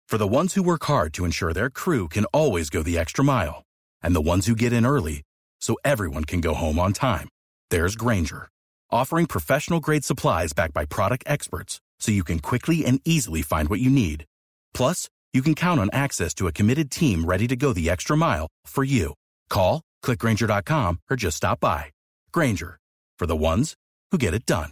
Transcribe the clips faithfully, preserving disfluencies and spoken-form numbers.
For the ones who work hard to ensure their crew can always go the extra mile, and the ones who get in early so everyone can go home on time, there's Grainger, offering professional-grade supplies backed by product experts so you can quickly and easily find what you need. Plus, you can count on access to a committed team ready to go the extra mile for you. Call, click Grainger dot com, or just stop by. Grainger, for the ones who get it done.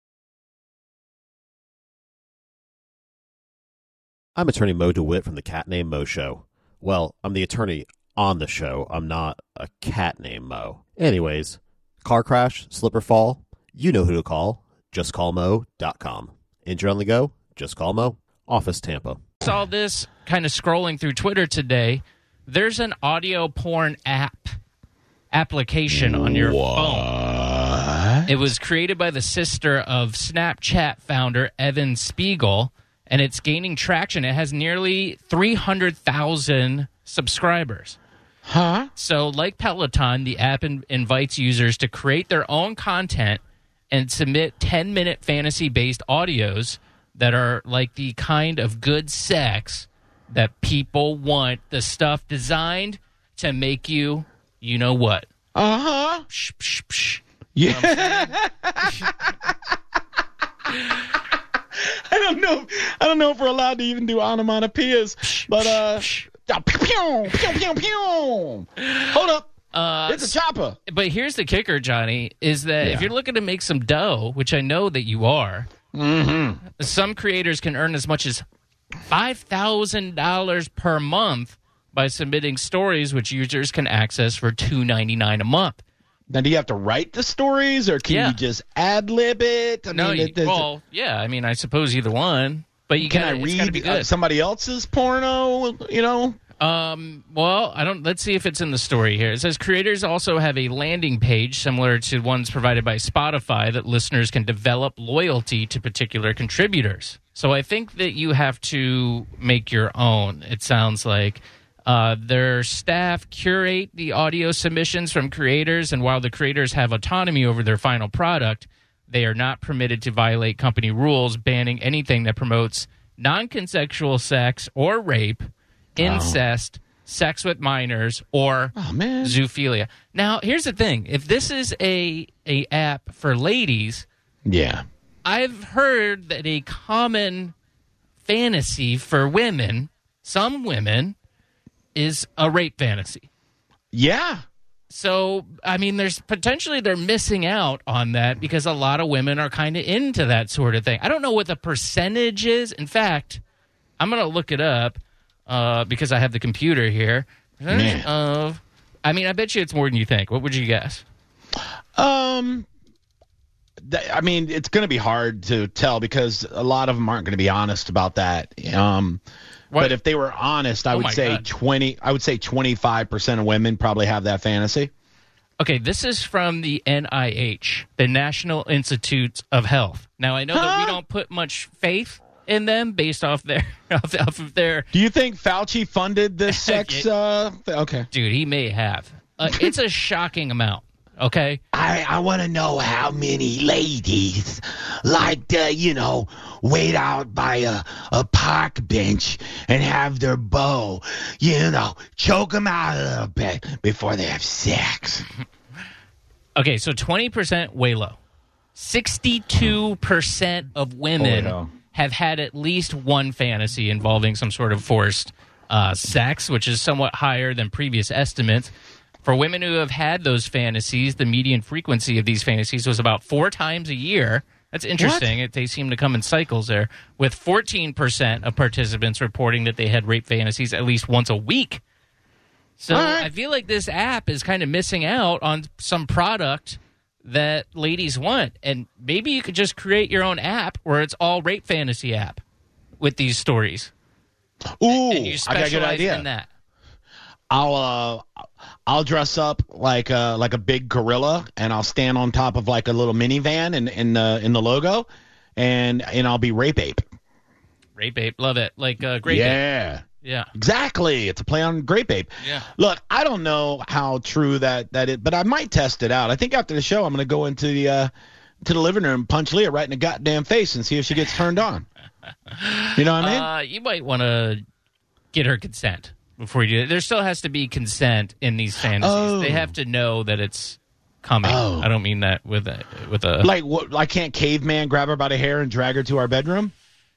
I'm attorney Mo DeWitt from the Cat Named Mo Show. Well, I'm the attorney on the show. I'm not a cat named Mo. Anyways, car crash, slip or fall, you know who to call. just call mo dot com. Injured on the go? Just call Mo. Office Tampa. Saw this kind of scrolling through Twitter today. There's an audio porn app application on your what? phone. It was created by the sister of Snapchat founder Evan Spiegel, and it's gaining traction. It has nearly three hundred thousand subscribers. Huh? So, like Peloton, the app in- invites users to create their own content and submit ten-minute fantasy-based audios that are like the kind of good sex that people want. The stuff designed to make you, you know what? Uh-huh. Psh, psh, psh. Yeah. You know I don't know. I don't know if we're allowed to even do onomatopoeias, but uh, pew, pew, pew, pew, pew. Hold up. Uh, It's a chopper. But here's the kicker, Johnny, is that Yeah. if you're looking to make some dough, which I know that you are, Mm-hmm. some creators can earn as much as five thousand dollars per month by submitting stories, which users can access for two dollars and ninety-nine cents a month. Now, do you have to write the stories, or can Yeah. you just ad-lib it? I No, mean, you, it, it, well, yeah, I mean, I suppose either one. But you can gotta, I it's gotta be read uh, good. somebody else's porno, you know? Um, well, I don't. Let's see if it's in the story here. It says creators also have a landing page similar to ones provided by Spotify that listeners can develop loyalty to particular contributors. So I think that you have to make your own. It sounds like uh, their staff curate the audio submissions from creators, and while the creators have autonomy over their final product, they are not permitted to violate company rules banning anything that promotes non-consensual sex or rape, incest, sex with minors, or Oh, man. zoophilia. Now, here's the thing. If this is a, a app for ladies, Yeah. I've heard that a common fantasy for women, some women, is a rape fantasy. Yeah. So, I mean, there's potentially they're missing out on that because a lot of women are kind of into that sort of thing. I don't know what the percentage is. In fact, I'm going to look it up. Uh, because I have the computer here. Man. Of, I mean, I bet you it's more than you think. What would you guess? Um, th- I mean, it's going to be hard to tell because a lot of them aren't going to be honest about that. Um, What? but if they were honest, I Oh would my say God. twenty. I would say twenty-five percent of women probably have that fantasy. Okay, this is from the N I H, the National Institutes of Health. Now, I know that we Huh? don't put much faith in them based off their off, off of their. Do you think Fauci funded this sex? uh, th- okay. Dude, he may have. Uh, it's a shocking amount. Okay. I, I want to know how many ladies like to, you know, wait out by a, a park bench and have their beau, you know, choke them out a little bit before they have sex. Okay, so twenty percent way low. sixty-two percent of women Holy hell. have had at least one fantasy involving some sort of forced uh, sex, which is somewhat higher than previous estimates. For women who have had those fantasies, the median frequency of these fantasies was about four times a year. That's interesting. It, they seem to come in cycles there, with fourteen percent of participants reporting that they had rape fantasies at least once a week. So All right. I feel like this app is kind of missing out on some product that ladies want. And maybe you could just create your own app where it's all rape fantasy app with these stories. Ooh, And you I got a good specialize idea. in that. I'll uh, I'll dress up like a like a big gorilla, and I'll stand on top of like a little minivan in in the in the logo, and and I'll be Rape Ape. Rape ape, love it. Like uh, Grape Ape. Yeah. Yeah. Exactly. It's a play on Grape Ape. Yeah. Look, I don't know how true that that is, but I might test it out. I think after the show, I'm going to go into the uh, to the living room, punch Leah right in the goddamn face, and see if she gets turned on. You know what I mean? Uh, you might want to get her consent before you do it. There still has to be consent in these fantasies. Oh. They have to know that it's coming. Oh. I don't mean that with a with a like what? I can't caveman grab her by the hair and drag her to our bedroom.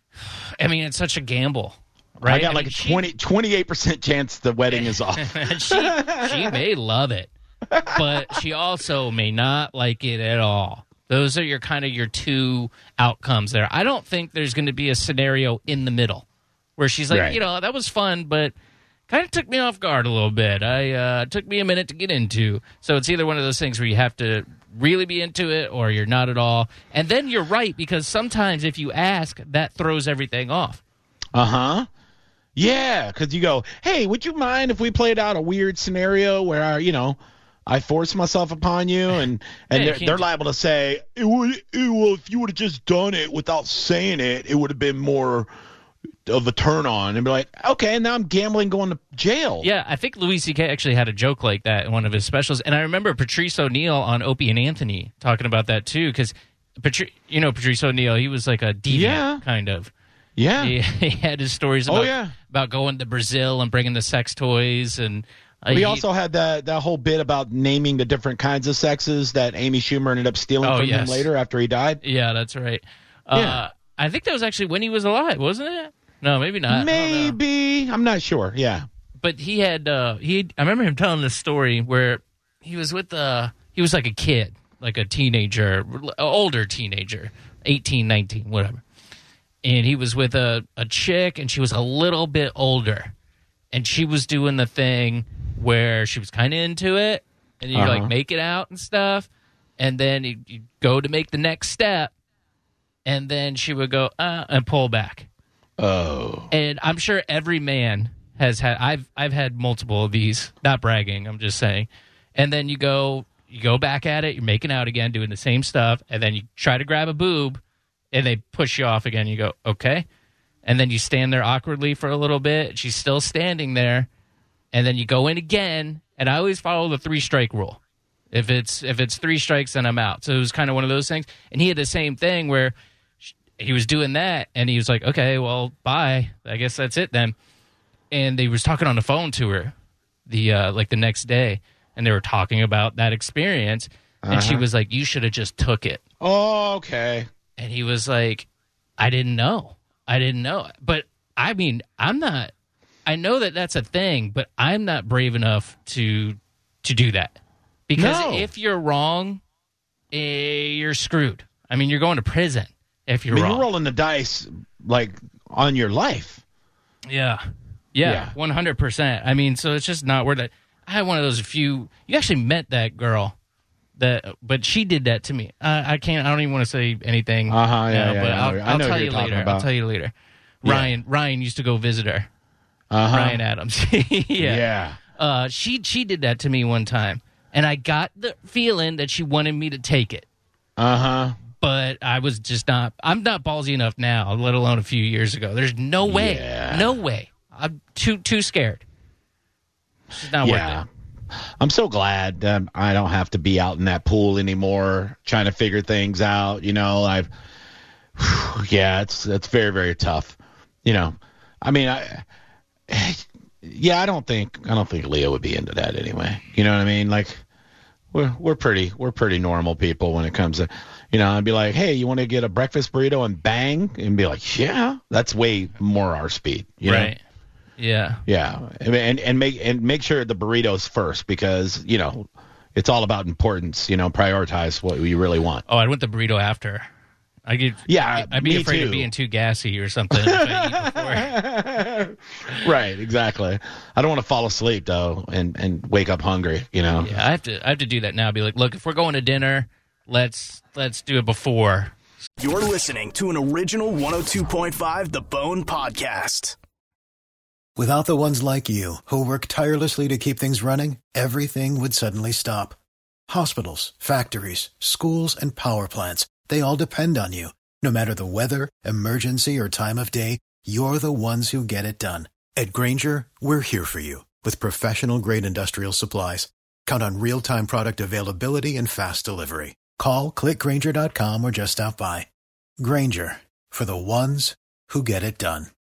I mean, it's such a gamble, right? I got I like mean, a she, twenty, twenty-eight percent chance the wedding is off. she she may love it, but she also may not like it at all. Those are your kind of your two outcomes there. I don't think there's going to be a scenario in the middle where she's like, Right. you know, that was fun, but kind of took me off guard a little bit. I uh, took me a minute to get into. So it's either one of those things where you have to really be into it or you're not at all. And then you're right, because sometimes if you ask, that throws everything off. Uh-huh. Yeah, because you go, hey, would you mind if we played out a weird scenario where, I, you know, I force myself upon you? And, and Yeah, they're, you they're can't liable to say, it would, it, well, if you would have just done it without saying it, it would have been more of a turn on. And be like, okay, now I'm gambling going to jail. Yeah, I think Louis C K actually had a joke like that in one of his specials. And I remember Patrice O'Neal on Opie and Anthony talking about that too, because, Patri- you know, Patrice O'Neal, he was like a deviant, Yeah. kind of. Yeah. He, he had his stories about, Oh, yeah. about going to Brazil and bringing the sex toys. And uh, We he- also had that that whole bit about naming the different kinds of sexes that Amy Schumer ended up stealing Oh, from yes. him later after he died. Yeah, that's right. Uh, Yeah. I think that was actually when he was alive, wasn't it? No, maybe not. I don't know. Maybe. I'm not sure. Yeah. But he had uh he I remember him telling this story where he was with uh he was like a kid, like a teenager, older teenager, eighteen, nineteen, whatever. And he was with a, a chick, and she was a little bit older. And she was doing the thing where she was kind of into it, and you Uh-huh. like make it out and stuff. And then you, you go to make the next step, and then she would go, uh, and pull back. Oh. And I'm sure every man has had. I've I've had multiple of these. Not bragging. I'm just saying. And then you go you go back at it. You're making out again, doing the same stuff. And then you try to grab a boob, and they push you off again. You go, okay. And then you stand there awkwardly for a little bit. She's still standing there. And then you go in again. And I always follow the three strike rule. If it's if it's three strikes, then I'm out. So it was kind of one of those things. And he had the same thing where he was doing that, and he was like, okay, well, bye. I guess that's it then. And they was talking on the phone to her the uh, like the next day, and they were talking about that experience. And Uh-huh. she was like, you should have just took it. Oh, okay. And he was like, I didn't know. I didn't know. But, I mean, I'm not – I know that that's a thing, but I'm not brave enough to to do that. Because No. if you're wrong, eh, you're screwed. I mean, you're going to prison if I you're mean, wrong. you're rolling the dice, like, on your life. Yeah. Yeah, Yeah. one hundred percent. I mean, so it's just not worth it. I had one of those few – you actually met that girl, that, but she did that to me. I, I can't – I don't even want to say anything. Uh-huh, yeah, now, yeah, but yeah, I I'll, know- I I'll know tell who you you're talking later. I'll about. tell you later. Yeah. Ryan Ryan used to go visit her. Uh-huh. Ryan Adams. yeah. Yeah. Uh, she, she did that to me one time, and I got the feeling that she wanted me to take it. Uh-huh. But I was just not – I'm not ballsy enough now, let alone a few years ago. There's no way. Yeah. No way. I'm too too scared. It's just not Yeah. worth it. I'm so glad that I don't have to be out in that pool anymore trying to figure things out. You know, I've – yeah, it's it's very, very tough. You know, I mean, I – yeah, I don't think I don't think Leah would be into that anyway. You know what I mean? Like, we're we're pretty we're pretty normal people when it comes to, you know, I'd be like, hey, you want to get a breakfast burrito and bang, and be like, yeah, that's way more our speed. You know? Right. Yeah. Yeah, and and make and make sure the burrito's first, because you know it's all about importance. You know, prioritize what you really want. Oh, I'd want the burrito after. I get. Yeah, I'd be me afraid too. of being too gassy or something if I eat before. Right, exactly. I don't want to fall asleep though, and and wake up hungry. You know. Yeah, I have to. I have to do that now. Be like, look, if we're going to dinner, let's let's do it before. You're listening to an original one oh two point five The Bone Podcast. Without the ones like you, who work tirelessly to keep things running, everything would suddenly stop. Hospitals, factories, schools, and power plants, they all depend on you. No matter the weather, emergency, or time of day, you're the ones who get it done. At Grainger, we're here for you with professional-grade industrial supplies. Count on real-time product availability and fast delivery. Call, click Grainger dot com, or just stop by. Grainger, for the ones who get it done.